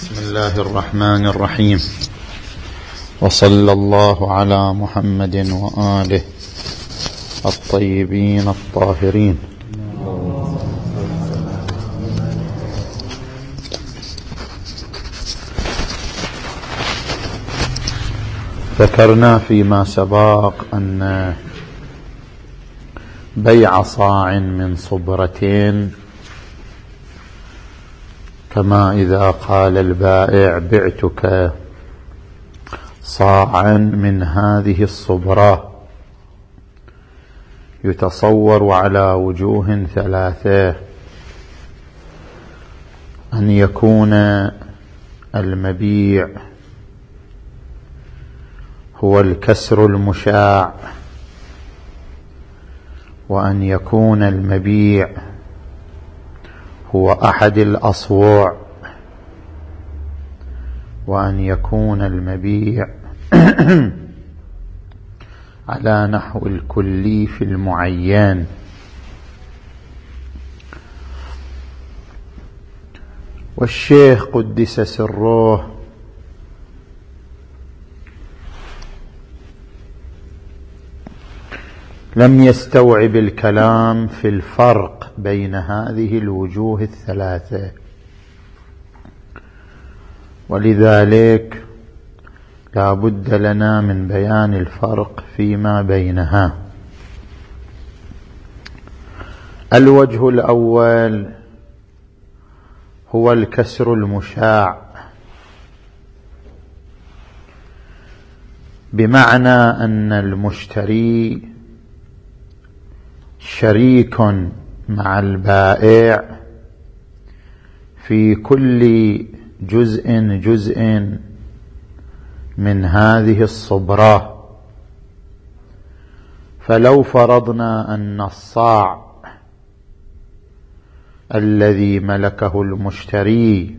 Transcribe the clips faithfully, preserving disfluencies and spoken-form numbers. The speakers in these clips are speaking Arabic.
بسم الله الرحمن الرحيم، وصلى الله على محمد وآله الطيبين الطاهرين. ذكرنا فيما سبق أن بيع صاع من صبرتين كما إذا قال البائع بعتك صاعا من هذه الصبرة، يتصور على وجوه ثلاثة: أن يكون المبيع هو الكسر المشاع، وأن يكون المبيع هو أحد الأصواع، وأن يكون المبيع على نحو الكلي في المعين. والشيخ قدس سره لم يستوعب الكلام في الفرق بين هذه الوجوه الثلاثة، ولذلك لا بد لنا من بيان الفرق فيما بينها. الوجه الأول هو الكسر المشاع، بمعنى أن المشتري شريك مع البائع في كل جزء جزء من هذه الصبرة. فلو فرضنا أن الصاع الذي ملكه المشتري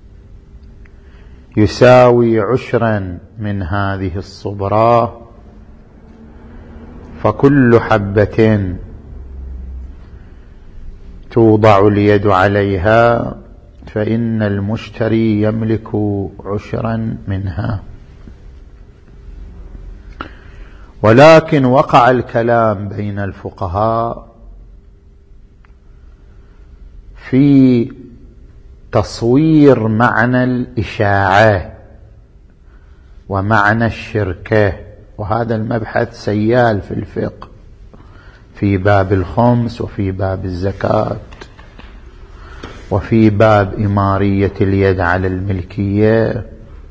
يساوي عشرا من هذه الصبرة، فكل حبة توضع اليد عليها فإن المشتري يملك عشرا منها. ولكن وقع الكلام بين الفقهاء في تصوير معنى الإشاعة ومعنى الشركة، وهذا المبحث سيال في الفقه في باب الخمس، وفي باب الزكاة، وفي باب إمارية اليد على الملكية،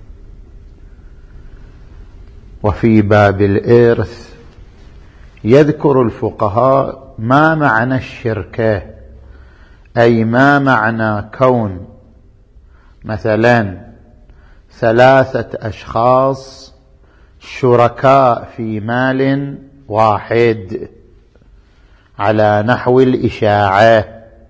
وفي باب الإرث. يذكر الفقهاء ما معنى الشركة، أي ما معنى كون مثلا ثلاثة أشخاص شركاء في مال واحد على نحو الإشاعة،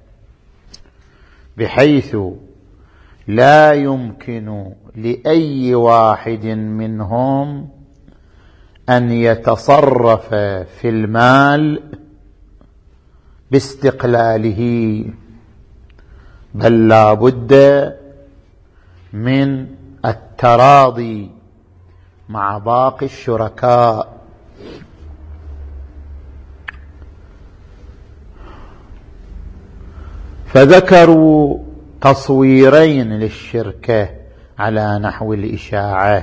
بحيث لا يمكن لأي واحد منهم أن يتصرف في المال باستقلاله، بل لا بد من التراضي مع باقي الشركاء. فذكروا تصويرين للشركة على نحو الإشاعة.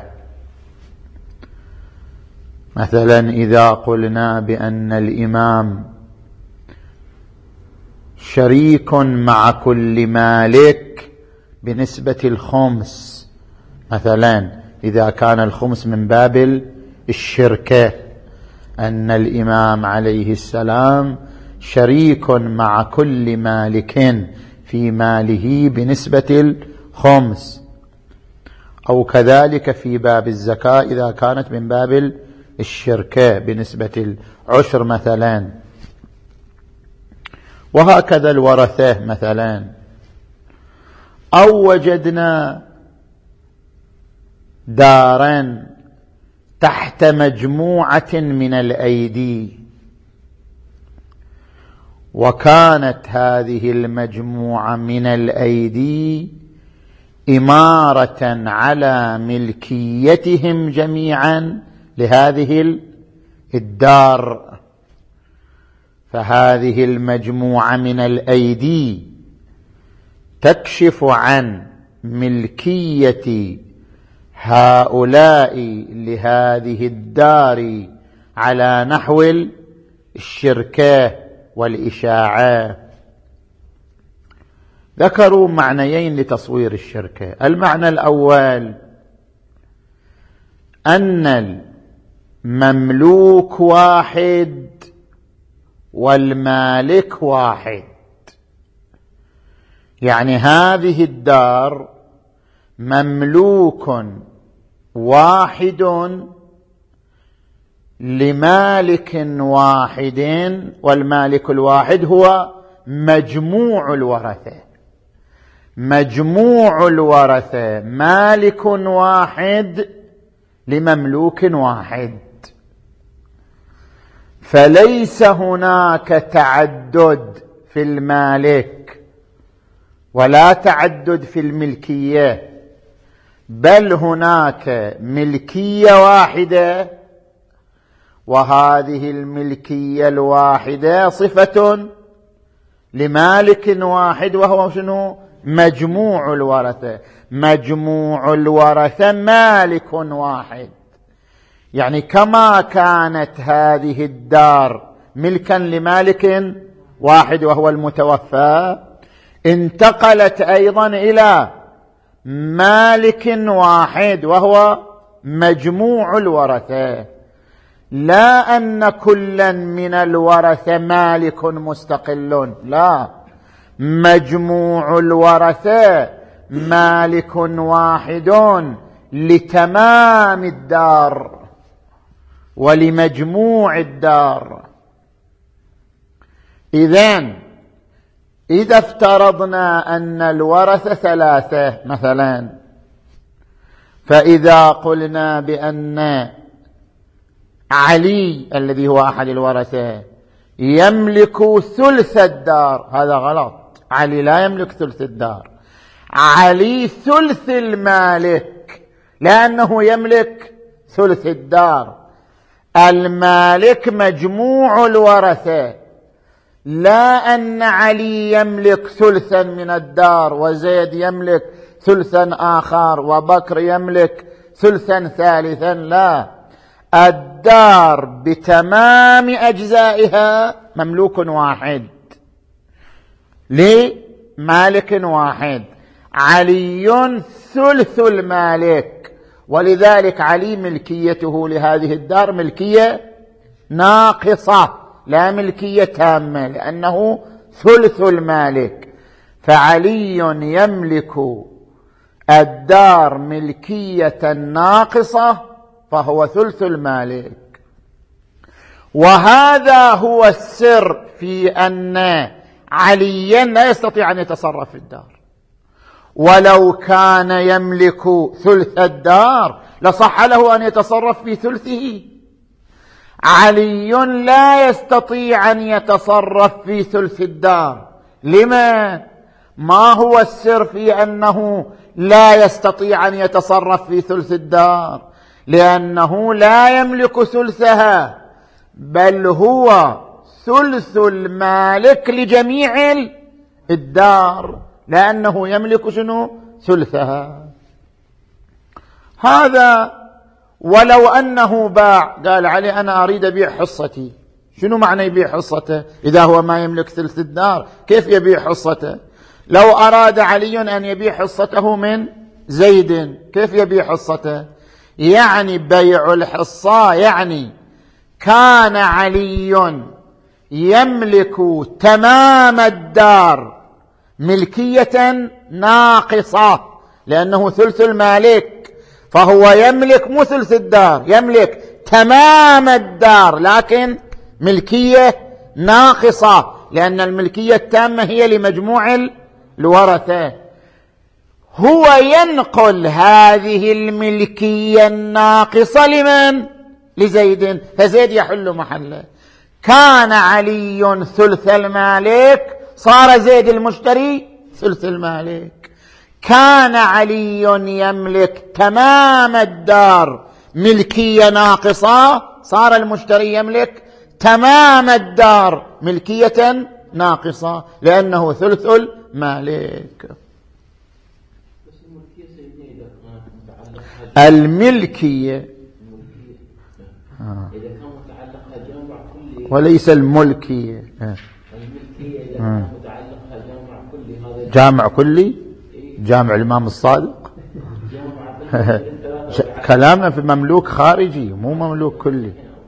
مثلا إذا قلنا بأن الإمام شريك مع كل مالك بنسبة الخمس، مثلا إذا كان الخمس من باب الشركة، أن الإمام عليه السلام شريك مع كل مالك في ماله بنسبة الخمس، أو كذلك في باب الزكاة إذا كانت من باب الشركة بنسبة العشر مثلا، وهكذا الورثة مثلا. أو وجدنا دارا تحت مجموعة من الأيدي، وكانت هذه المجموعة من الأيدي إمارة على ملكيتهم جميعا لهذه الدار. فهذه المجموعة من الأيدي تكشف عن ملكية هؤلاء لهذه الدار على نحو الشركة والإشاعة. ذكروا معنيين لتصوير الشركة. المعنى الأول أن المملوك واحد والمالك واحد، يعني هذه الدار مملوك واحد لمالك واحد، والمالك الواحد هو مجموع الورثة. مجموع الورثة مالك واحد لمملوك واحد، فليس هناك تعدد في المالك ولا تعدد في الملكية، بل هناك ملكية واحدة، وهذه الملكية الواحدة صفة لمالك واحد وهو شنو؟ مجموع الورثة. مجموع الورثة مالك واحد، يعني كما كانت هذه الدار ملكا لمالك واحد وهو المتوفى، انتقلت أيضا إلى مالك واحد وهو مجموع الورثة، لا أن كلا من الورثة مالك مستقل، لا، مجموع الورثة مالك واحد لتمام الدار ولمجموع الدار. إذن إذا افترضنا أن الورثة ثلاثة مثلا، فإذا قلنا بأن علي الذي هو أحد الورثة يملك ثلث الدار، هذا غلط. علي لا يملك ثلث الدار، علي ثلث المالك، لأنه يملك ثلث الدار. المالك مجموع الورثة، لا أن علي يملك ثلثا من الدار وزيد يملك ثلثا آخر وبكر يملك ثلثا ثالثا، لا، الدار بتمام أجزائها مملوك واحد لمالك واحد. علي ثلث المالك، ولذلك علي ملكيته لهذه الدار ملكية ناقصة لا ملكية تامة، لأنه ثلث المالك. فعلي يملك الدار ملكية ناقصة فهو ثلث المالك. وهذا هو السر في أن عليا لا يستطيع أن يتصرف في الدار، ولو كان يملك ثلث الدار لصح له أن يتصرف في ثلثه. علي لا يستطيع أن يتصرف في ثلث الدار. لما؟ ما هو السر في أنه لا يستطيع أن يتصرف في ثلث الدار؟ لأنه لا يملك ثلثها، بل هو ثلث المالك لجميع الدار، لأنه يملك شنو؟ ثلثها. هذا ولو أنه باع، قال علي أنا أريد أبيع حصتي. شنو معنى يبيع حصته إذا هو ما يملك ثلث الدار؟ كيف يبيع حصته؟ لو أراد علي أن يبيع حصته من زيد، كيف يبيع حصته؟ يعني بيع الحصة، يعني كان علي يملك تمام الدار ملكية ناقصة لأنه ثلث المالك، فهو يملك مو ثلث الدار، يملك تمام الدار لكن ملكية ناقصة، لأن الملكية التامة هي لمجموع الورثة. هو ينقل هذه الملكية الناقصة لمن؟ لزيد، فزيد يحل محله. كان علي ثلث المالك، صار زيد المشتري ثلث المالك. كان علي يملك تمام الدار ملكية ناقصة، صار المشتري يملك تمام الدار ملكية ناقصة لأنه ثلث المالك. الملكية وليس الملكية. جامع كلي، جامع الإمام الصادق. كلامنا في مملوك خارجي مو مملوك كلي.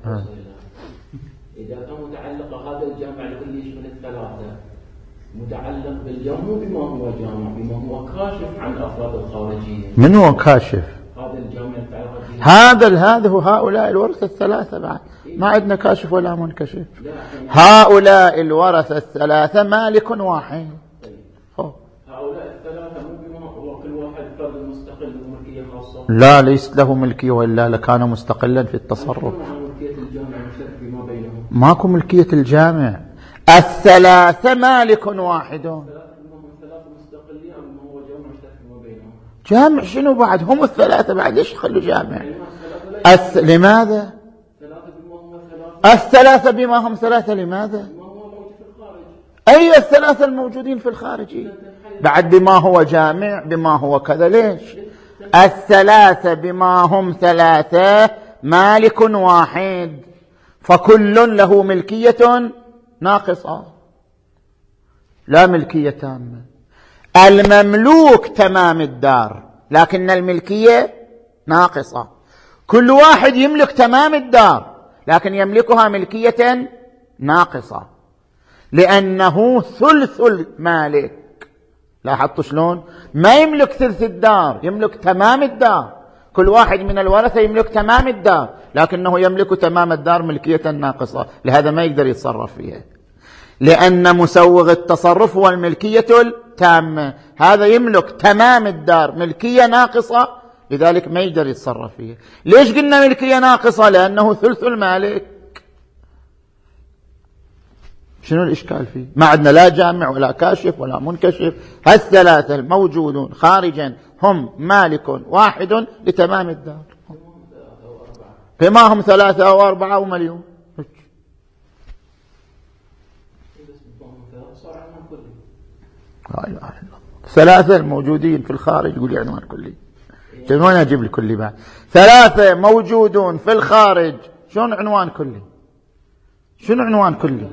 إذا كان متعلق هذا الجامع الكلي من الثلاثة متعلق بالجامع بما هو جامع، بما هو كاشف عن أفراد الخارجية. من هو كاشف؟ هذا الجامع هذا هذا هو هؤلاء الورثة الثلاثة، بعد ما عندنا كاشف ولا منكشف. هؤلاء الورثة الثلاثة مالك واحد. هؤلاء الثلاثة مو بما هو كل واحد فرد مستقل بملكية خاصة. لا، ليس له ملكية وإلا لكان مستقلا في التصرف. ماكو ملكية الجامع، الثلاثة مالك واحد. جامع شنو بعد؟ هم الثلاثة بعد ليش خلوا جامع؟ الث... لماذا؟ الثلاثة بما هم ثلاثة لماذا؟ أي الثلاثة الموجودين في الخارج بعد بما هو جامع بما هو كذا. ليش؟ الثلاثة بما هم ثلاثة مالك واحد، فكل له ملكية ناقصة لا ملكية تامة. المملوك تمام الدار لكن الملكية ناقصة. كل واحد يملك تمام الدار لكن يملكها ملكية ناقصة لأنه ثلث المالك. لاحظتوا شلون؟ ما يملك ثلث الدار، يملك تمام الدار. كل واحد من الورثة يملك تمام الدار لكنه يملك تمام الدار ملكية ناقصة، لهذا ما يقدر يتصرف فيها لأن مسوغ التصرف هو الملكية التامة. هذا يملك تمام الدار ملكية ناقصة لذلك ما يقدر يتصرف فيها. ليش قلنا ملكية ناقصة؟ لأنه ثلث المالك. شنو الإشكال فيه؟ ما عندنا لا جامع ولا كاشف ولا منكشف، هالثلاثة الموجودون خارجا هم مالك واحد لتمام الدار. فما هم ثلاثة أو أربعة ومليون. ثلاثة الموجودين في الخارج يقول عنوان كلي. شلون أجيب الكلي بعد؟ ثلاثة موجودون في الخارج شلون عنوان كلي؟ شنو عنوان كلي؟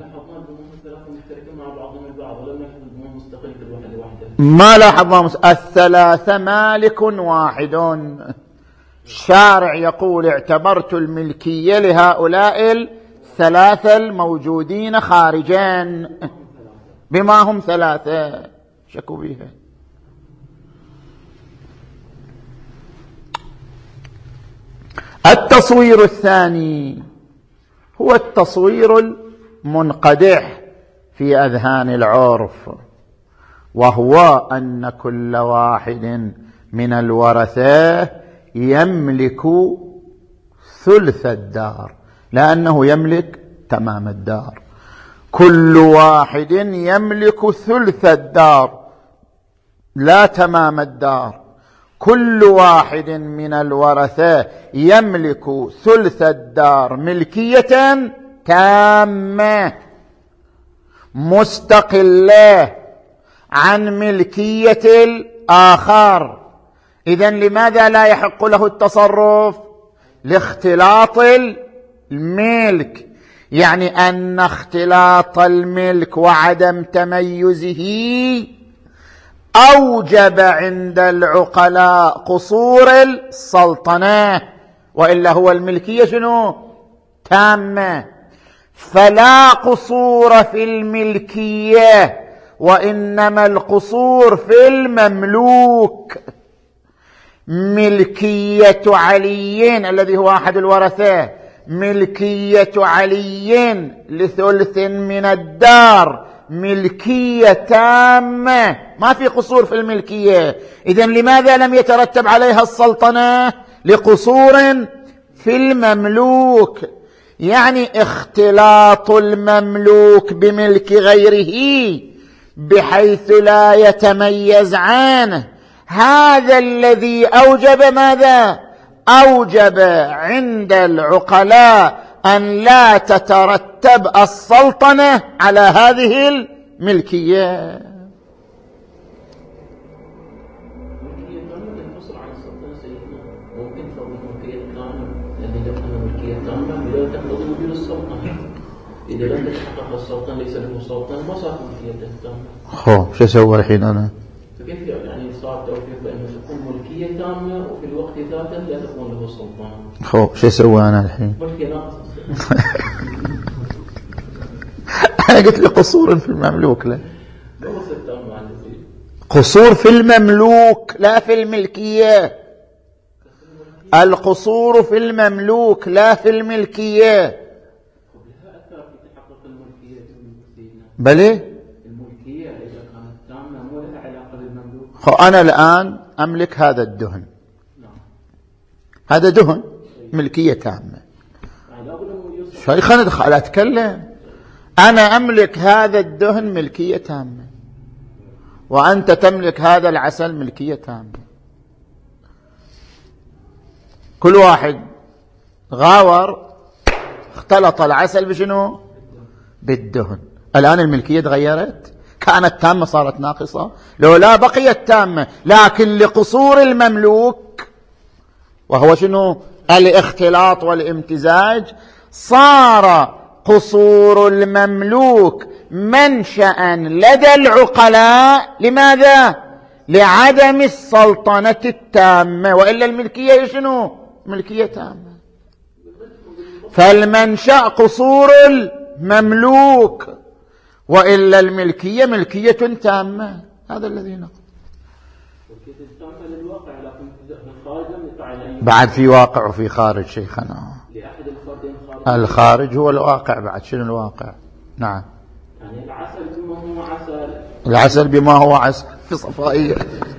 ما لاحظنا الثلاثة مالك واحد. الشارع يقول اعتبرت الملكية لهؤلاء الثلاثة الموجودين خارجين بما هم ثلاثة. شكوا بها. التصوير الثاني هو التصوير المنقدح في أذهان العرف، وهو أن كل واحد من الورثة يملك ثلث الدار لأنه يملك تمام الدار. كل واحد يملك ثلث الدار لا تمام الدار. كل واحد من الورثة يملك ثلث الدار ملكية تامة مستقلة عن ملكية الآخر. إذن لماذا لا يحق له التصرف؟ لاختلاط الملك، يعني أن اختلاط الملك وعدم تميزه أوجب عند العقلاء قصور السلطنة، وإلا هو الملكية شنو؟ تامة. فلا قصور في الملكية وإنما القصور في المملوك. ملكية علي الذي هو أحد الورثة، ملكية علي لثلث من الدار ملكية تامة، ما في قصور في الملكية. إذن لماذا لم يترتب عليها السلطنة؟ لقصور في المملوك، يعني اختلاط المملوك بملك غيره بحيث لا يتميز عنه هذا الذي أوجب ماذا؟ أوجب عند العقلاء أن لا تترتب السلطنة على هذه الملكية. إذا لم تتحقق السلطنة ليس له سلطنة ما صارت ملكية تامة. خو شو أسوي الحين أنا؟ فكيف يعني صار توفيق بأنه تكون ملكية تامة وفي الوقت ذاته لا تكون له سلطان؟ خو شو أسوي أنا الحين؟ ملكية ناقصة. أنا قلت لي قصور في المملوك لا. قصور في المملوك لا في الملكية. القصور في المملوك لا في الملكية. بلى الملكية إذا كانت تامة مو لها علاقة بالمملوك. خو أنا الآن أملك هذا الدهن. نعم. هذا دهن ملكية تامة. شوي خلينا ندخل أتكلم. أنا أملك هذا الدهن ملكية تامة وأنت تملك هذا العسل ملكية تامة. كل واحد غاور اختلط العسل بشنو؟ بالدهن. الآن الملكية تغيرت، كانت تامة صارت ناقصة، لو لا بقيت تامة، لكن لقصور المملوك وهو شنو؟ الاختلاط والامتزاج، صار قصور المملوك منشأ لدى العقلاء. لماذا؟ لعدم السلطنة التامة، وإلا الملكية شنو؟ ملكية تامة. فالمنشأ قصور المملوك وإلا الملكية ملكية تامة. هذا الذي نقول. بعد في واقع وفي خارج شيخنا. الخارج هو الواقع. بعد شنو الواقع؟ نعم. يعني العسل بما هو عسل. العسل بما هو عسل في صفائية.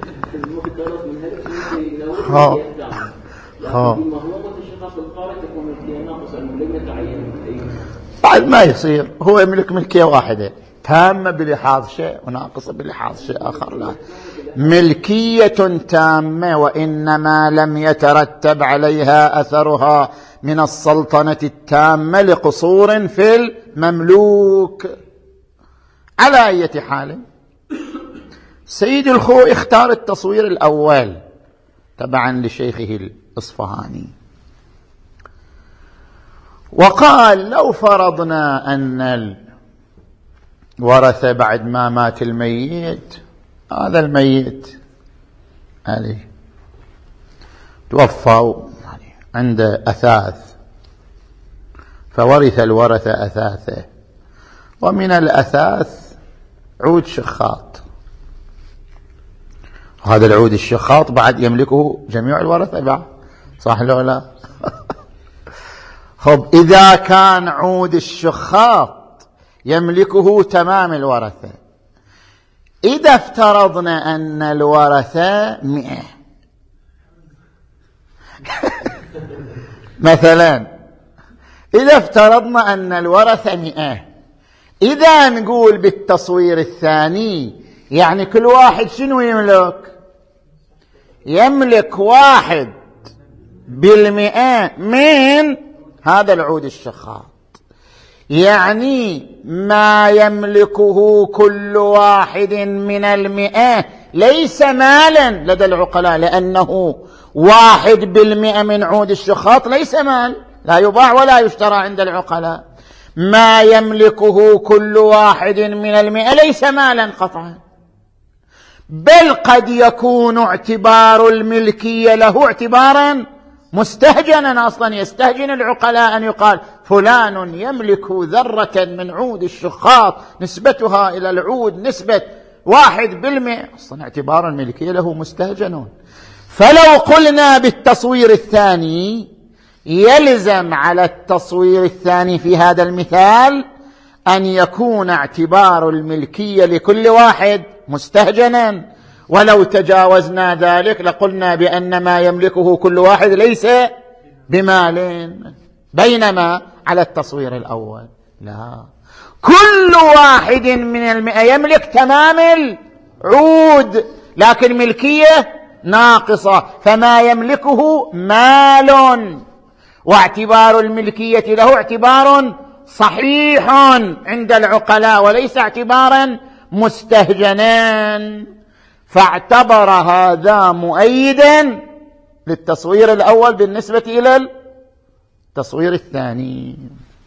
ها ها. بما هو متشخص الخارج تكون ملكية ناقصة لم يتعين. بعد ما يصير هو يملك ملكية واحدة تامة بلحاظ شيء وناقصة بلحاظ شيء آخر. لا، ملكية تامة وإنما لم يترتب عليها أثرها من السلطنة التامة لقصور في المملوك. على أي حال سيد الخوئي اختار التصوير الأول تبعا لشيخه الإصفهاني، وقال لو فرضنا أن الورثة بعد ما مات الميت، هذا الميت عليه توفوا عند أثاث، فورث الورثة أثاثه، ومن الأثاث عود شخاط، هذا العود الشخاط بعد يملكه جميع الورثة بعد، صح لو لا؟ خب إذا كان عود الشخاط يملكه تمام الورثة، إذا افترضنا أن الورثة مئة مثلا، إذا افترضنا أن الورثة مئة، إذا نقول بالتصوير الثاني يعني كل واحد شنو يملك؟ يملك واحد بالمئة من هذا العود الشخاط، يعني ما يملكه كل واحد من المئة ليس مالا لدى العقلاء، لأنه واحد بالمئة من عود الشخاط ليس مال، لا يباع ولا يشترى عند العقلاء. ما يملكه كل واحد من المئة ليس مالا قطعا، بل قد يكون اعتبار الملكية له اعتبارا مستهجنا. أصلا يستهجن العقلاء أن يقال فلان يملك ذرة من عود الشخاط نسبتها إلى العود نسبة واحد بالمئة، أصلا اعتبار الملكية له مستهجنون. فلو قلنا بالتصوير الثاني يلزم على التصوير الثاني في هذا المثال أن يكون اعتبار الملكية لكل واحد مستهجنا، ولو تجاوزنا ذلك لقلنا بأن ما يملكه كل واحد ليس بمال، بينما على التصوير الأول لا، كل واحد من المئة يملك تمام العود، لكن ملكية ناقصة، فما يملكه مال، واعتبار الملكية له اعتبار صحيح عند العقلاء وليس اعتبارا مستهجنا، فاعتبر هذا مؤيدا للتصوير الأول بالنسبة إلى التصوير الثاني.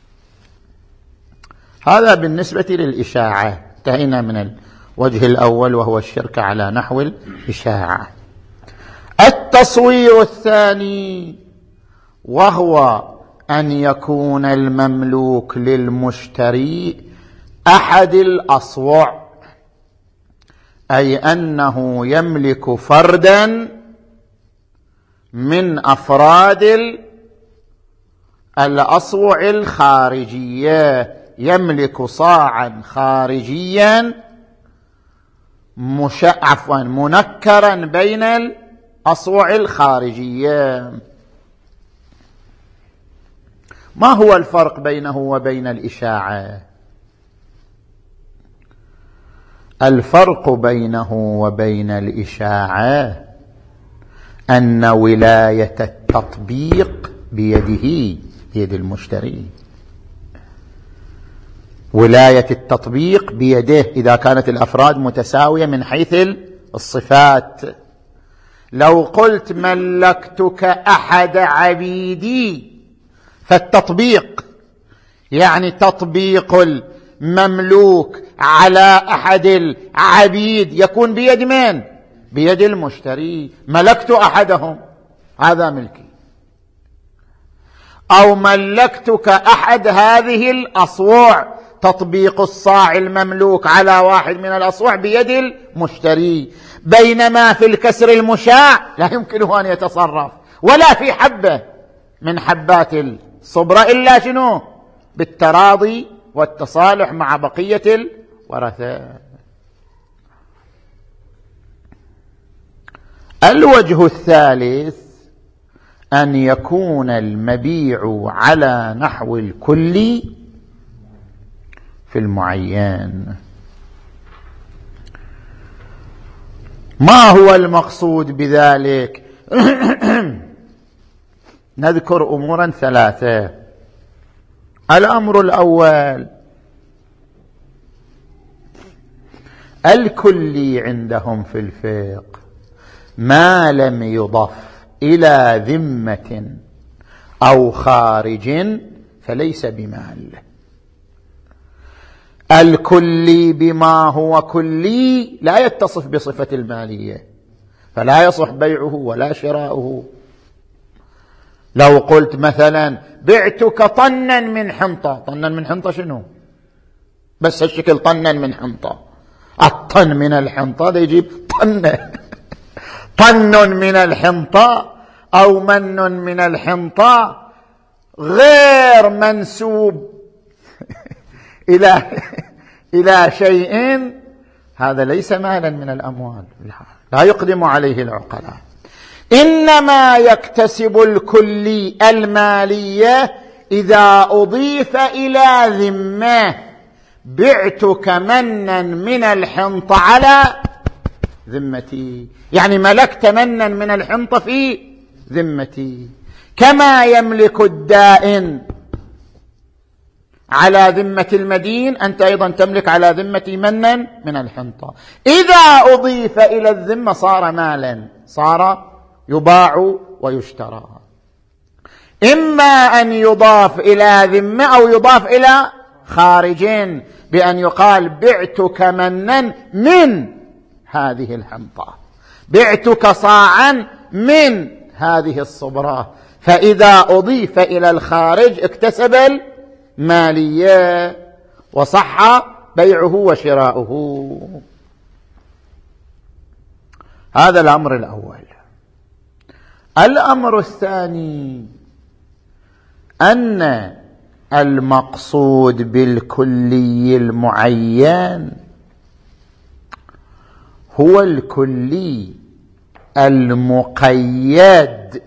هذا بالنسبة للإشاعة. انتهينا من الوجه الأول وهو الشرك على نحو الإشاعة. التصوير الثاني وهو أن يكون المملوك للمشتري أحد الأصوع، أي أنه يملك فردا من أفراد الأصوع الخارجية، يملك صاعا خارجيا مش... عفوا منكرا بين الأصوع الخارجية. ما هو الفرق بينه وبين الإشاعة؟ الفرق بينه وبين الإشاعة أن ولاية التطبيق بيده، بيد المشتري. ولاية التطبيق بيده إذا كانت الأفراد متساوية من حيث الصفات. لو قلت ملكتك أحد عبيدي، فالتطبيق يعني تطبيق المملوك على أحد العبيد يكون بيد من؟ بيد المشتري. ملكت أحدهم، هذا ملكي. أو ملكتك أحد هذه الأصوع، تطبيق الصاع المملوك على واحد من الأصوع بيد المشتري. بينما في الكسر المشاع لا يمكنه أن يتصرف ولا في حبة من حبات الصبرة إلا شنو؟ بالتراضي والتصالح مع بقية الورثة. الوجه الثالث أن يكون المبيع على نحو الكل في المعين. ما هو المقصود بذلك؟ نذكر أمورا ثلاثة. الأمر الأول، الكلي عندهم في الفقه ما لم يضف إلى ذمة أو خارج فليس بمال. الكلي بما هو كلي لا يتصف بصفة المالية، فلا يصح بيعه ولا شراؤه. لو قلت مثلا بعتك طنا من حنطة، طنا من حنطة شنو؟ بس هالشكل طنا من حنطة، الطن من الحنطة ده يجيب طن طن من الحنطة أو من من الحنطة غير منسوب إلى إلى شيء، هذا ليس مالا من الأموال، لا يقدم عليه العقلاء. إنما يكتسب الكلي المالية إذا أضيف إلى ذمة. بعتك منا من الحنطة على ذمتي، يعني ملكت منا من الحنطة في ذمتي، كما يملك الدائن على ذمة المدين، أنت أيضا تملك على ذمتي منا من الحنطة. إذا أضيف إلى الذمة صار مالا، صار يباع ويشترى. إما أن يضاف إلى ذمة أو يضاف إلى خارجين، بأن يقال بعتك منا من هذه الحنطة، بعتك صاعا من هذه الصبرة. فإذا أضيف إلى الخارج اكتسب المالية وصح بيعه وشراؤه. هذا الأمر الأول. الأمر الثاني أن المقصود بالكلي المعين هو الكلي المقيد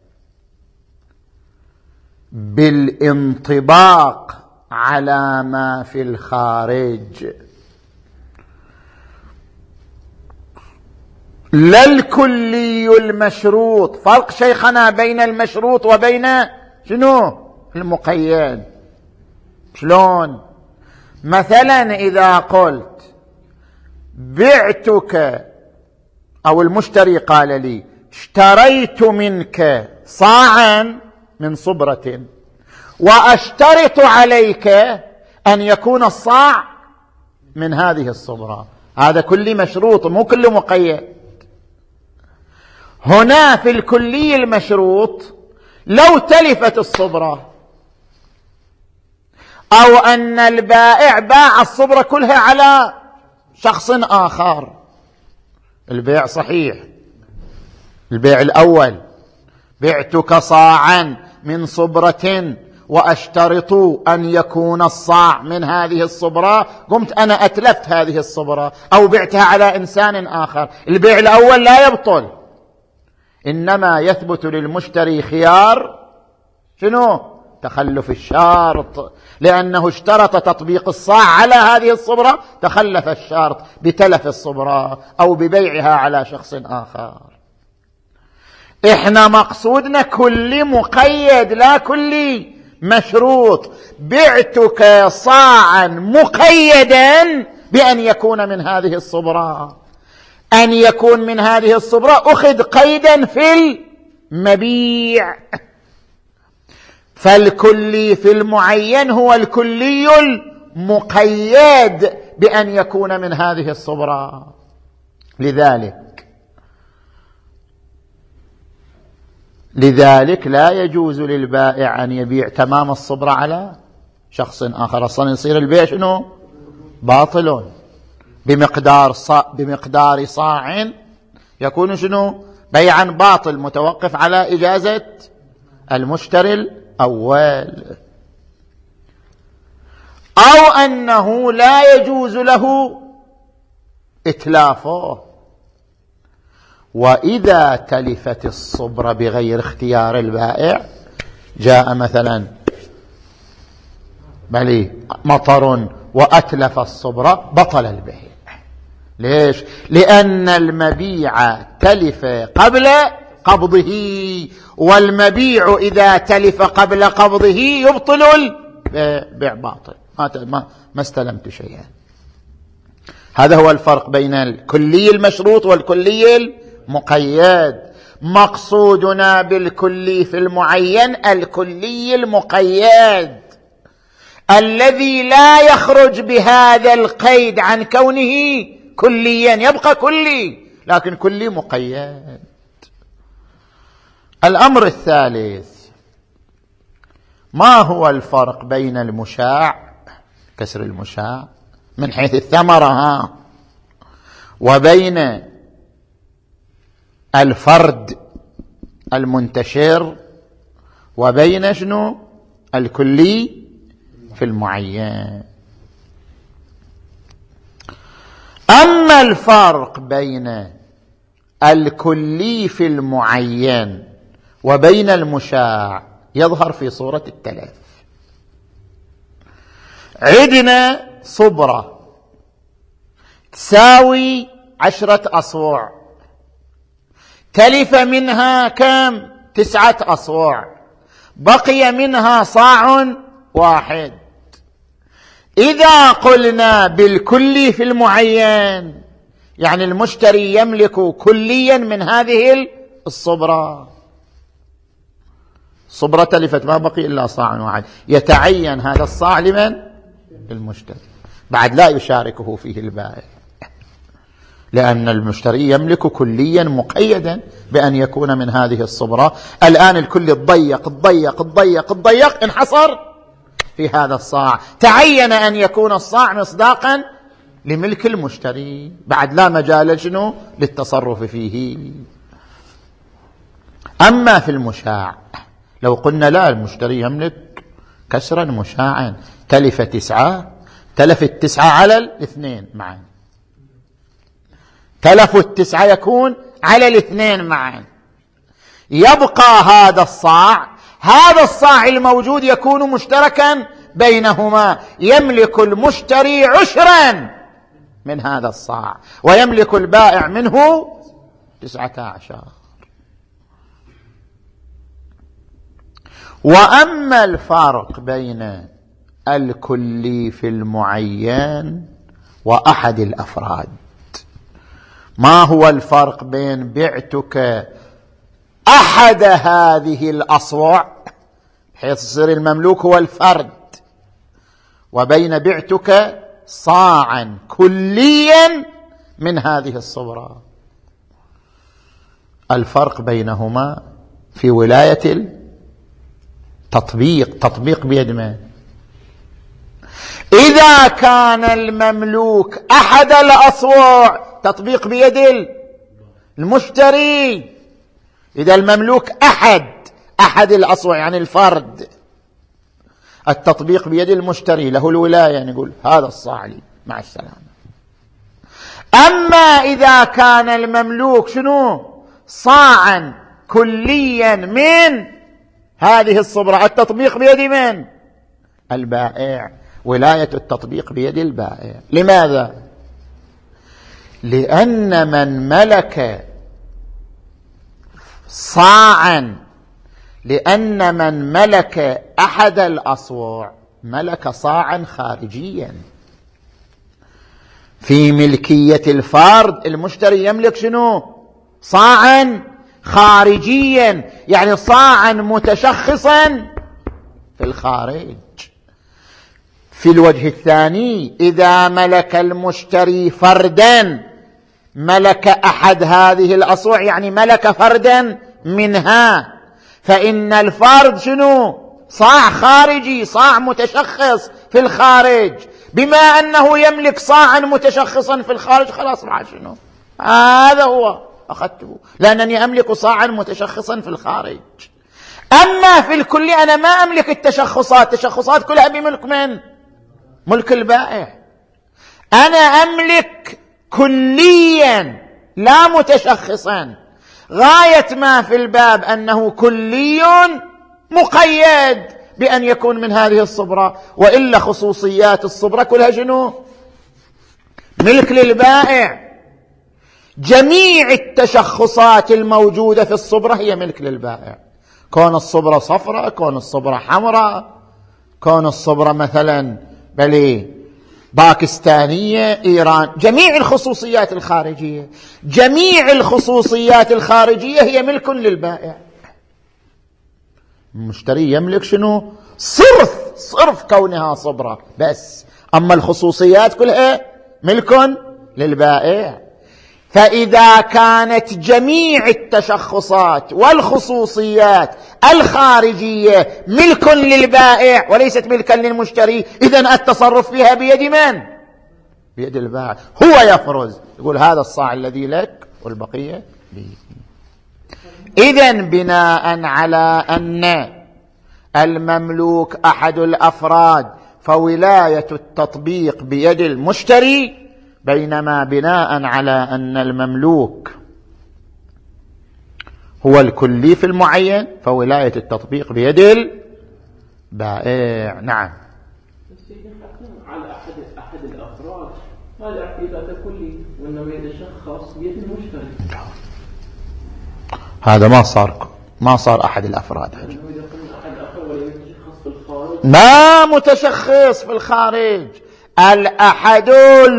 بالانطباق على ما في الخارج. لا الكلي المشروط. فرق شيخنا بين المشروط وبين شنو المقيد. شلون؟ مثلا إذا قلت بعتك أو المشتري قال لي اشتريت منك صاعا من صبرة وأشترط عليك أن يكون الصاع من هذه الصبرة، هذا كلي مشروط مو كله مقيد. هنا في الكلي المشروط لو تلفت الصبرة أو أن البائع باع الصبرة كلها على شخص آخر، البيع صحيح، البيع الأول بعتك صاعا من صبرة وأشترط أن يكون الصاع من هذه الصبرة، قمت أنا أتلفت هذه الصبرة أو بعتها على إنسان آخر، البيع الأول لا يبطل، إنما يثبت للمشتري خيار شنو؟ تخلف الشرط، لأنه اشترط تطبيق الصاع على هذه الصبرة، تخلف الشرط بتلف الصبرة أو ببيعها على شخص آخر. إحنا مقصودنا كل مقيد لا كل مشروط. بعتك صاعا مقيدا بأن يكون من هذه الصبرة، أن يكون من هذه الصبرة أخذ قيدا في المبيع. فالكلي في المعين هو الكلي المقيد بأن يكون من هذه الصبرة. لذلك لذلك لا يجوز للبائع أن يبيع تمام الصبرة على شخص آخر، أصلا يصير البيع شنو؟ باطل بمقدار صاع، بمقدار صاع يكون شنو؟ بيعا باطل متوقف على إجازة المشتري الأول. أو أنه لا يجوز له إتلافه. وإذا تلفت الصبرة بغير اختيار البائع، جاء مثلا بلي مطر وأتلف الصبرة، بطل البيع. ليش؟ لأن المبيع تلف قبل قبضه، والمبيع إذا تلف قبل قبضه يبطل البيع، باطل، ما, ما استلمت شيئا. هذا هو الفرق بين الكلي المشروط والكلي المقيد. مقصودنا بالكلي في المعين الكلي المقيد الذي لا يخرج بهذا القيد عن كونه كليا، يبقى كلي لكن كلي مقيد. الأمر الثالث، ما هو الفرق بين المشاع، كسر المشاع من حيث الثمرة ها، وبين الفرد المنتشر، وبين شنو الكلي في المعين؟ أما الفرق بين الكلي في المعين وبين المشاع يظهر في صورة التلف. عندنا صبرة تساوي عشرة أصواع، تلف منها كم؟ تسعة أصواع، بقي منها صاع واحد. إذا قلنا بالكلي في المعين يعني المشتري يملك كليا من هذه الصبرة، صبرة تلفت ما بقي إلا صاع واحد، يتعين هذا الصاع لمن؟ للمشتري، بعد لا يشاركه فيه البائع، لأن المشتري يملك كليا مقيدا بأن يكون من هذه الصبرة. الآن الكل الضيق الضيق الضيق الضيق انحصر في هذا الصاع، تعين أن يكون الصاع مصداقا لملك المشتري، بعد لا مجال شنو للتصرف فيه. أما في المشاع لو قلنا لا، المشتري يملك كسرا مشاعا، تلف تسعة، تلف التسعة على الاثنين معا، تلف التسعة يكون على الاثنين معا، يبقى هذا الصاع، هذا الصاع الموجود يكون مشتركا بينهما، يملك المشتري عشرا من هذا الصاع ويملك البائع منه تسعة عشر. وأما الفرق بين الكلي في المعين وأحد الأفراد، ما هو الفرق بين بعتك أحد هذه الأصوع حيث يصير المملوك هو الفرد، وبين بعتك صاعا كليا من هذه الصبرة؟ الفرق بينهما في ولاية التطبيق. تطبيق بيد من؟ إذا كان المملوك أحد الأصوع تطبيق بيد المشتري. إذا المملوك أحد أحد الأصوع يعني الفرد، التطبيق بيد المشتري، له الولاية، يعني يقول هذا الصاع لي مع السلامة. أما إذا كان المملوك شنو؟ صاعا كليا من هذه الصبرة، التطبيق بيد من؟ البائع. ولاية التطبيق بيد البائع. لماذا؟ لأن من ملك صاعا لأن من ملك أحد الأصوع ملك صاعا خارجيا. في ملكية الفرد المشتري يملك شنو؟ صاعا خارجيا، يعني صاعا متشخصا في الخارج. في الوجه الثاني إذا ملك المشتري فردا ملك أحد هذه الأصوع، يعني ملك فردا منها، فإن الفرد شنو؟ صاع خارجي، صاع متشخص في الخارج. بما أنه يملك صاعا متشخصا في الخارج خلاص مع شنو؟ هذا هو أخذته، لأنني أملك صاعا متشخصا في الخارج. أما في الكل أنا ما أملك التشخصات، التشخصات كلها بملك من؟ ملك البائع. أنا أملك كليا لا متشخصا. غاية ما في الباب أنه كلي مقيد بأن يكون من هذه الصبرة، وإلا خصوصيات الصبرة كلها شنو؟ ملك للبائع. جميع التشخصات الموجودة في الصبرة هي ملك للبائع. كون الصبرة صفراء، كون الصبرة حمراء، كون الصبرة مثلا بلي باكستانية، إيران، جميع الخصوصيات الخارجية جميع الخصوصيات الخارجية هي ملك للبائع. المشتري يملك شنو؟ صرف صرف كونها صبرة بس، أما الخصوصيات كلها ملك للبائع. فإذا كانت جميع التشخصات والخصوصيات الخارجية ملك للبائع وليست ملكا للمشتري، إذن التصرف فيها بيد من؟ بيد البائع. هو يفرز يقول هذا الصاع الذي لك والبقية لي. إذن بناء على أن المملوك أحد الأفراد فولاية التطبيق بيد المشتري، بينما بناء على أن المملوك هو الكلي في المعين فولاية التطبيق بيد البائع. نعم. على أحد أحد الأفراد هذا اعتبار كلي، وإنما يتشخص بيد المشتري. هذا ما صار ما صار أحد الأفراد. إذا قلنا أحد الأفراد ولا يتشخص في الخارج، ما متشخص في الخارج. الأحد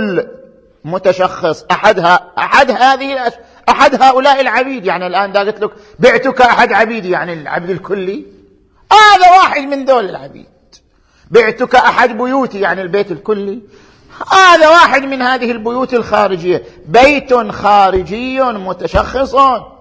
متشخص أحدها أحد هذه أحد هؤلاء العبيد. يعني الآن دا قلت لك بعتك أحد عبيدي، يعني العبد الكلي هذا واحد من دول العبيد. بعتك أحد بيوتي، يعني البيت الكلي هذا واحد من هذه البيوت الخارجية. بيت خارجي متشخص.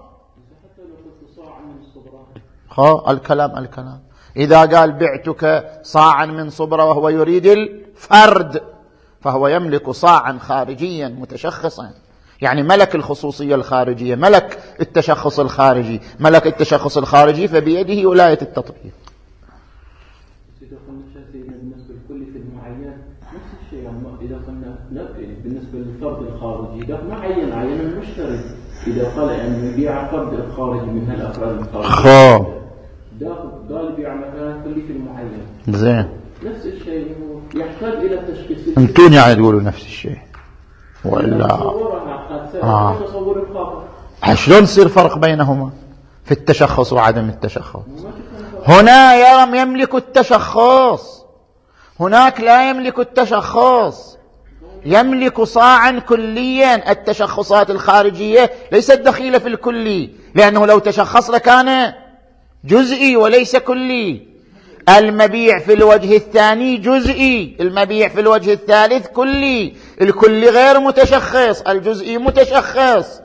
ها الكلام الكلام إذا قال بعتك صاعا من صبرة وهو يريد الفرد فهو يملك صاعا خارجيا متشخصا، يعني ملك الخصوصية الخارجية، ملك التشخص الخارجي، ملك التشخص الخارجي فبيده ولاية التطبيق. إذا قلنا بالنسبة للكل في المعين نفس الشيء. إذا قلنا بالنسبة للفرد الخارجي إذا ما عين عين المشتري، إذا قال أن يبيع فرد الخارجي من هالأفراد الخارجية قال بيع مثلا كلي في المعين، زين نفس الشيء يحتاج إلى تشخيص. انتون يعني تقولوا نفس الشيء ولا تصورها قد تصور الخاطر شلون يصير فرق بينهما في التشخص وعدم التشخص؟ هنا يملك التشخص، هناك لا يملك التشخص، يملك صاعا كليا. التشخصات الخارجية ليست دخيلة في الكلي، لأنه لو تشخص لكان جزئي وليس كلي. المبيع في الوجه الثاني جزئي، المبيع في الوجه الثالث كلي، الكلي غير متشخص، الجزئي متشخص.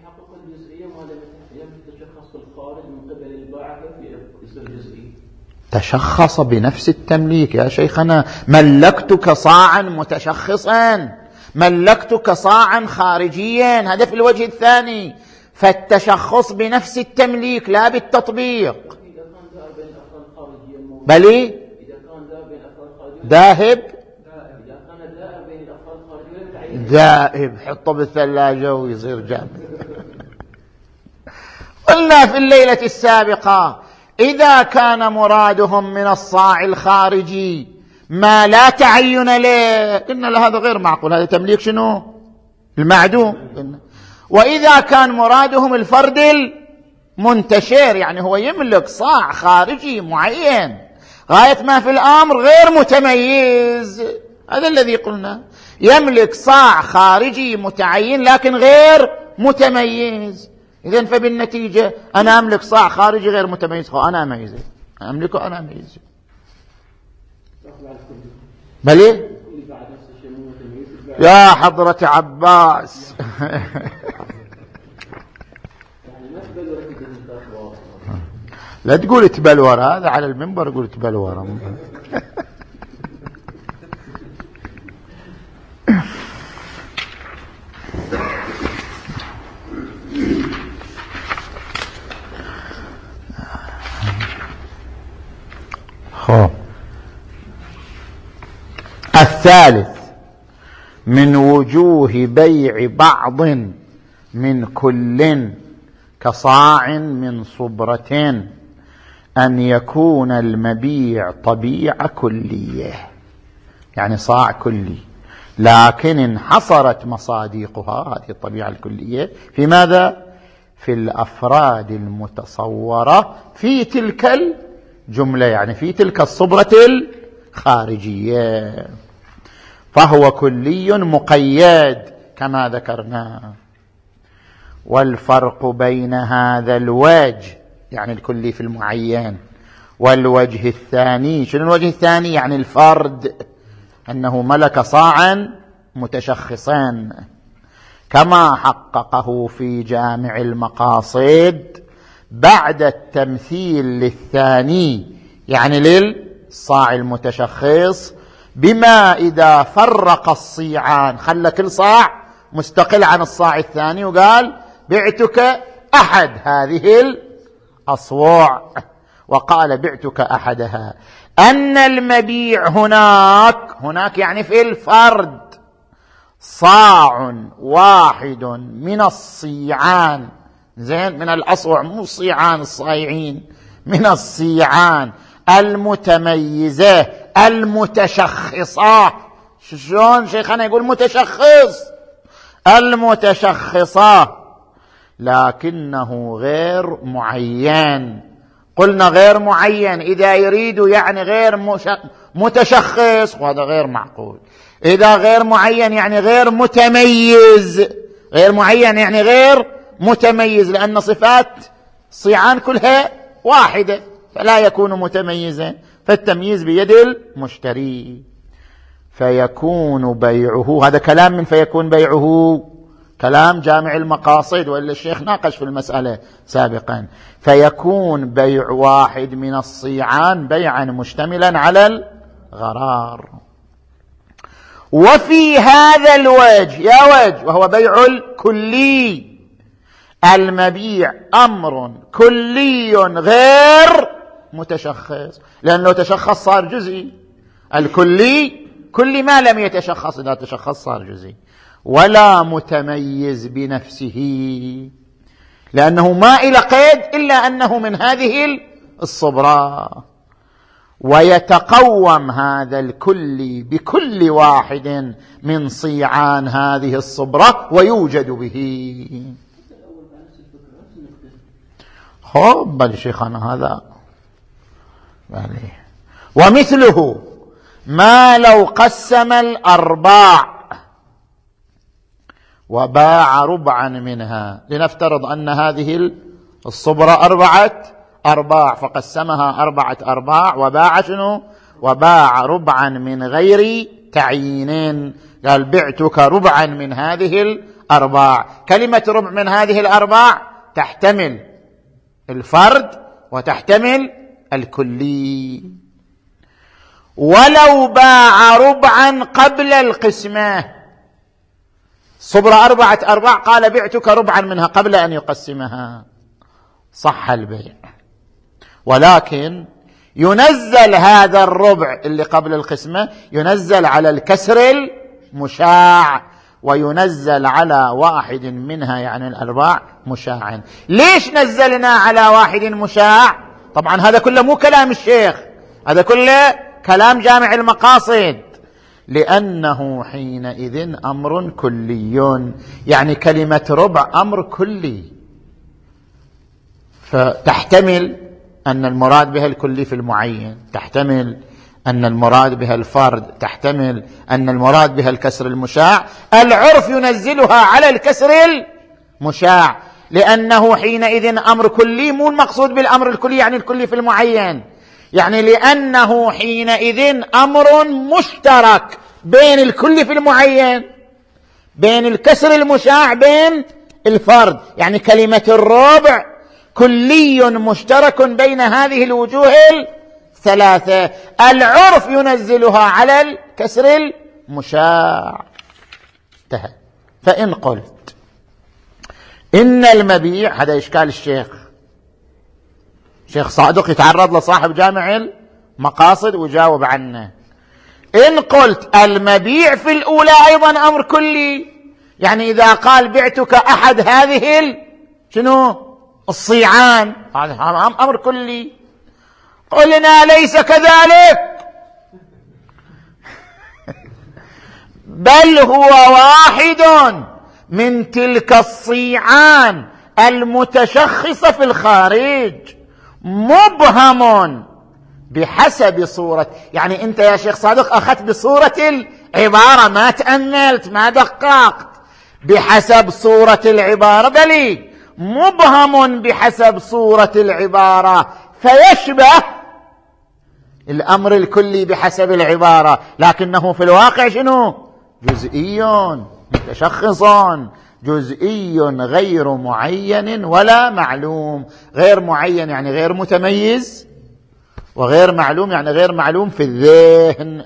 تشخص بنفس التمليك يا شيخنا، ملكتك صاعا متشخصا، ملكتك صاعا خارجيا، هذا في الوجه الثاني. فالتشخص بنفس التمليك لا بالتطبيق. بل ذاهب ذاهب حطه بالثلاجة ويصير جامد. قلنا في الليلة السابقة إذا كان مرادهم من الصاع الخارجي ما لا تعين له، قلنا له هذا غير معقول، هذا تمليك شنو؟ المعدوم. وإذا كان مرادهم الفرد المنتشر، يعني هو يملك صاع خارجي معين غاية ما في الأمر غير متميز، هذا الذي قلنا، يملك صاع خارجي متعين لكن غير متميز. إذن فبالنتيجة أنا أملك صاع خارجي غير متميز، أنا أميزه، أملكه أنا أميزه. بلي يا حضرة عباس لا تقول تبلور، هذا على المنبر يقول تبلور. الثالث من وجوه بيع بعض من كل كصاع من صبرة أن يكون المبيع طبيعة كلية، يعني صاع كلي، لكن انحصرت مصاديقها هذه الطبيعة الكلية في ماذا؟ في الأفراد المتصورة في تلك الجملة، يعني في تلك الصبرة الخارجية، فهو كلي مقيد كما ذكرنا. والفرق بين هذا الوجه يعني الكلي في المعين والوجه الثاني، شنو الوجه الثاني؟ يعني الفرد، أنه ملك صاعا متشخصا كما حققه في جامع المقاصد بعد التمثيل للثاني، يعني للصاع المتشخص، بما إذا فرق الصيعان، خلى كل صاع مستقل عن الصاع الثاني وقال بعتك أحد هذه الأصواع، وقال بعتك أحدها، أن المبيع هناك هناك يعني في الفرد صاع واحد من الصيعان، زين، من الأصوع، مو الصيعان الصايعين، من الصيعان المتميزة المتشخصة. شلون شيخنا يقول متشخص؟ المتشخصة، لكنه غير معين. قلنا غير معين، إذا يريد يعني غير متشخص، وهذا غير معقول. إذا غير معين يعني غير متميز، غير معين يعني غير متميز، لأن صفات الصيعان كلها واحدة فلا يكون متميزا، فالتمييز بيد المشتري. فيكون بيعه، هذا كلام من فيكون بيعه، كلام جامع المقاصد، وإلا الشيخ ناقش في المسألة سابقا. فيكون بيع واحد من الصيعان بيعا مشتملا على الغرار. وفي هذا الوجه، يا وجه، وهو بيع الكلي، المبيع أمر كلي غير متشخص، لأنه تشخص صار جزئي. الكلي كل ما لم يتشخص، إذا تشخص صار جزئي، ولا متميز بنفسه، لأنه ما إلى قيد إلا أنه من هذه الصبرة. ويتقوم هذا الكل بكل واحد من صيعان هذه الصبرة ويوجد به. خب بل شيخنا هذا يعني. ومثله ما لو قسم الأرباع وباع ربعا منها، لنفترض أن هذه الصبرة أربعة أرباع فقسمها أربعة أرباع وباع شنو؟ وباع ربعا من غير تعيين. قال بعتك ربعا من هذه الأرباع. كلمة ربع من هذه الأرباع تحتمل الفرد وتحتمل الكلي. ولو باع ربعا قبل القسمة، صبر أربعة أرباع قال بعتك ربعا منها قبل أن يقسمها، صح البيع، ولكن ينزل هذا الربع اللي قبل القسمة ينزل على الكسر المشاع، وينزل على واحد منها يعني الأرباع مشاعا. ليش نزلنا على واحد مشاع؟ طبعا هذا كله مو كلام الشيخ، هذا كله كلام جامع المقاصد. لأنه حينئذ أمر كلي، يعني كلمة ربع أمر كلي، فتحتمل أن المراد بها الكلي في المعين، تحتمل أن المراد بها الفرد، تحتمل أن المراد بها الكسر المشاع. العرف ينزلها على الكسر المشاع، لأنه حينئذ أمر كلي. مو المقصود بالأمر الكلي يعني الكلي في المعين، يعني لأنه حينئذ أمر مشترك بين الكل في المعين، بين الكسر المشاع، بين الفرد. يعني كلمة الربع كلي مشترك بين هذه الوجوه الثلاثة، العرف ينزلها على الكسر المشاع. انتهى. فإن قلت إن المبيع، هذا إشكال الشيخ، شيخ صادق يتعرض لصاحب جامع المقاصد ويجاوب عنه. إن قلت المبيع في الأولى أيضا أمر كلي، يعني إذا قال بعتك أحد هذه ال... شنو الصيعان، هذا أمر كلي. قلنا ليس كذلك، بل هو واحد من تلك الصيعان المتشخصة في الخارج، مبهم بحسب صورة. يعني أنت يا شيخ صادق أخذت بصورة العبارة، ما تأملت ما دققت، بحسب صورة العبارة، بل مبهم بحسب صورة العبارة، فيشبه الأمر الكلي بحسب العبارة، لكنه في الواقع شنو؟ جزئي متشخص، جزئي غير معين ولا معلوم. غير معين يعني غير متميز، وغير معلوم يعني غير معلوم في الذهن.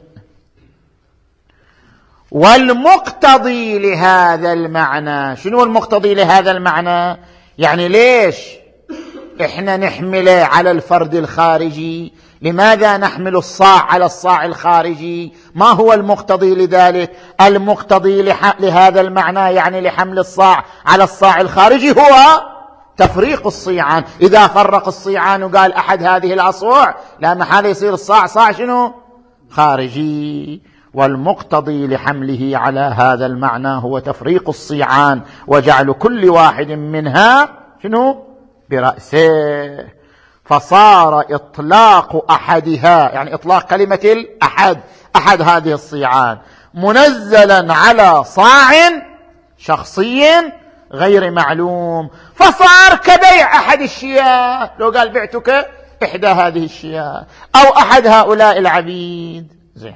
والمقتضي لهذا المعنى، شنو المقتضي لهذا المعنى؟ يعني ليش احنا نحمله على الفرد الخارجي؟ لماذا نحمل الصاع على الصاع الخارجي؟ ما هو المقتضي لذلك؟ المقتضي لهذا المعنى يعني لحمل الصاع على الصاع الخارجي هو تفريق الصيعان. إذا فرق الصيعان وقال أحد هذه الأصوع، لا محالة يصير الصاع صاع شنو؟ خارجي. والمقتضي لحمله على هذا المعنى هو تفريق الصيعان وجعل كل واحد منها شنو؟ برأسه. فصار إطلاق أحدها، يعني إطلاق كلمة الأحد، أحد هذه الصيعان، منزلا على صاع شخصي غير معلوم، فصار كبيع أحد الشياه. لو قال بعتك إحدى هذه الشياه أو أحد هؤلاء العبيد زين.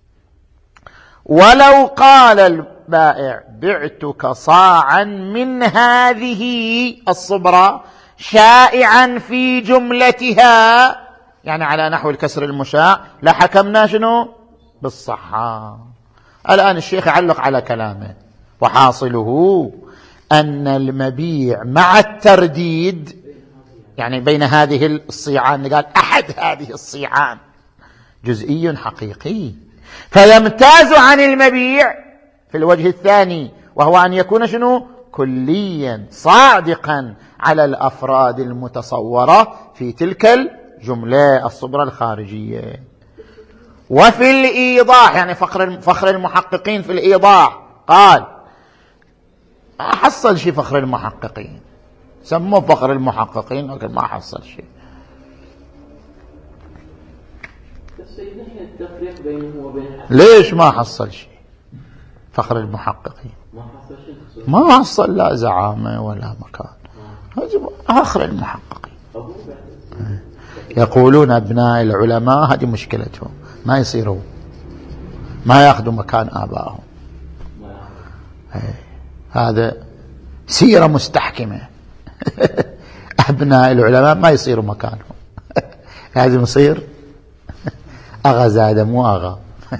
ولو قال البائع بعتك صاعا من هذه الصبرة شائعا في جملتها، يعني على نحو الكسر المشاع، لحكمنا شنو؟ بالصحة. الآن الشيخ يعلق على كلامه، وحاصله أن المبيع مع الترديد، يعني بين هذه الصيعان، قال أحد هذه الصيعان، جزئي حقيقي، فيمتاز عن المبيع في الوجه الثاني، وهو أن يكون شنو؟ كليا صادقا على الأفراد المتصورة في تلك الجملة الصبرة الخارجية. وفي الإيضاح، يعني فخر فخر المحققين في الإيضاح قال، حصل شيء فخر المحققين سموه فخر المحققين لكن ما حصل شيء. ليش ما حصل شيء فخر المحققين؟ ما حصل لا زعامة ولا مكان. آخر المحققين يقولون أبناء العلماء هذه مشكلتهم، ما يصيروا ما يأخذوا مكان آبائهم. هذا سيرة مستحكمة. أبناء العلماء ما يصيروا مكانهم. لازم يصير أغا زاد مو أغا.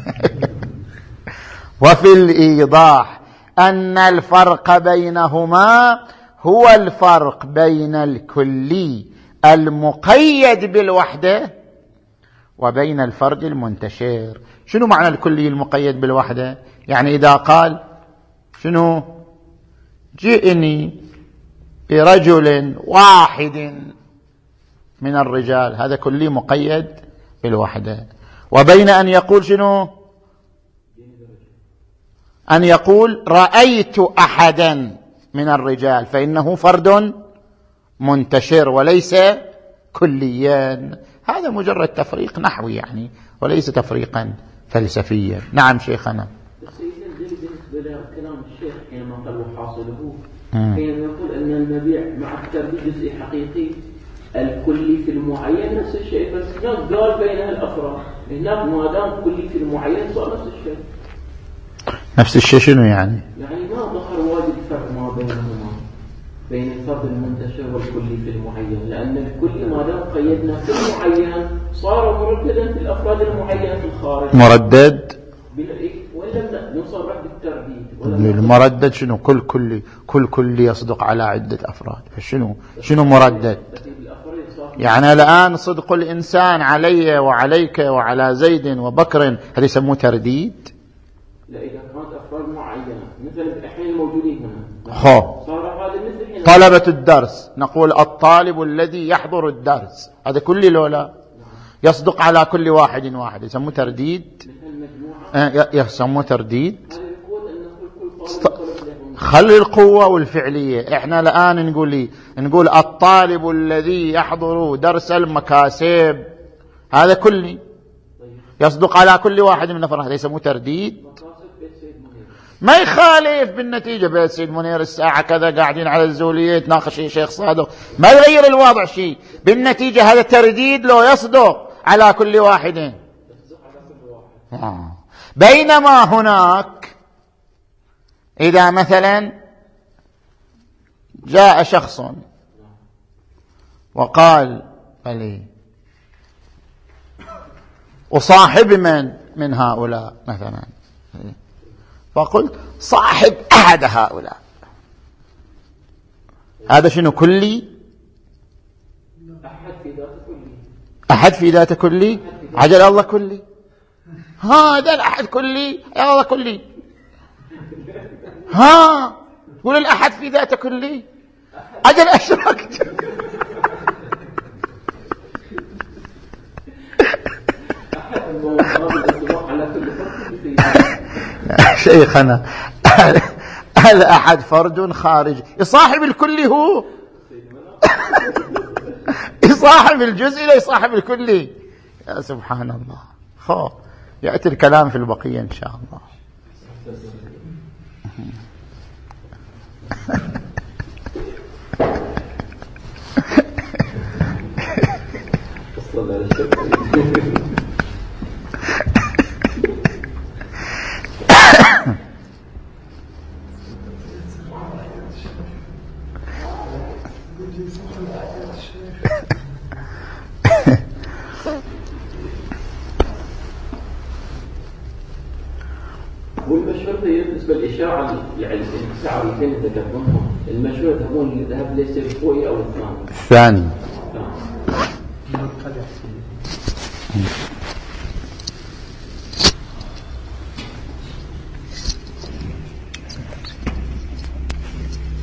وفي الإيضاح أن الفرق بينهما هو الفرق بين الكلي المقيد بالوحدة وبين الفرد المنتشر. شنو معنى الكلي المقيد بالوحدة؟ يعني إذا قال شنو جئني برجل واحد من الرجال، هذا كلي مقيد بالوحدة. وبين أن يقول شنو أن يقول رأيت أحدا من الرجال، فإنه فرد منتشر وليس كليا. هذا مجرد تفريق نحوي يعني وليس تفريقا فلسفيا. نعم شيخنا. بالنسبة لكلام الشيخ حينما قال وحاصله، حينما يقول أن المبيع مع الترديد جزئي حقيقي الكلي في المعين نفس الشيء، بس هناك قال بينها الأفراد، هناك ما دام كلي في المعين صار نفس الشيء. نفس الشيء شنو يعني؟ يعني ما ظهر واجد فرق ما بينهما بين الفرد المنتشر والكلي في المعين، لأن الكلي ما دام قيدنا في المعين صار مرددا في الأفراد المعينة في الخارج. مردد ولا نصرح بالترديد؟ المردد شنو؟ كل كلي كل كلي يصدق على عدة أفراد. شنو شنو مردد؟ يعني الآن صدق الإنسان علي وعليك وعلى زيد وبكر هذا يسموه ترديد؟ لا، إذا كانت أفراد معينة مثل الحين الموجودين هنا خو طلبة الدرس، نقول الطالب الذي يحضر الدرس، هذا كل لولا يصدق على كل واحد واحد يسموه ترديد. آه يسموه ترديد. خلي القوة والفعلية. احنا الآن نقول لي نقول الطالب الذي يحضر درس المكاسب، هذا كلي يصدق على كل واحد من نفر، هذا يسموه ترديد. ما يخالف بالنتيجة. بيت سيد منير الساعة كذا قاعدين على الزولية تناقش شيخ صادق، ما يغير الوضع شيء. بالنتيجة هذا ترديد لو يصدق على كل واحد. آه. بينما هناك إذا مثلا جاء شخص وقال بلي أصاحب من من هؤلاء مثلا، فقلت صاحب أحد هؤلاء، هذا شنو كلي؟ أحد في ذات كلي. عجل الله كلي. هذا الأحد كلي يا الله كلي. ها تقول الأحد في ذات كلي، أجل أشركت. شيخنا الأحد فرد خارج، يصاحب الكل هو يصاحب الجزء لا يصاحب الكل. يا سبحان الله. خو يأتي الكلام في البقية إن شاء الله. والمشهور بالنسبة للإشاعة الإشاعة اللي ذكرتهم، المشهور هون الذهب ليس الفوقي أو الثاني. الثاني.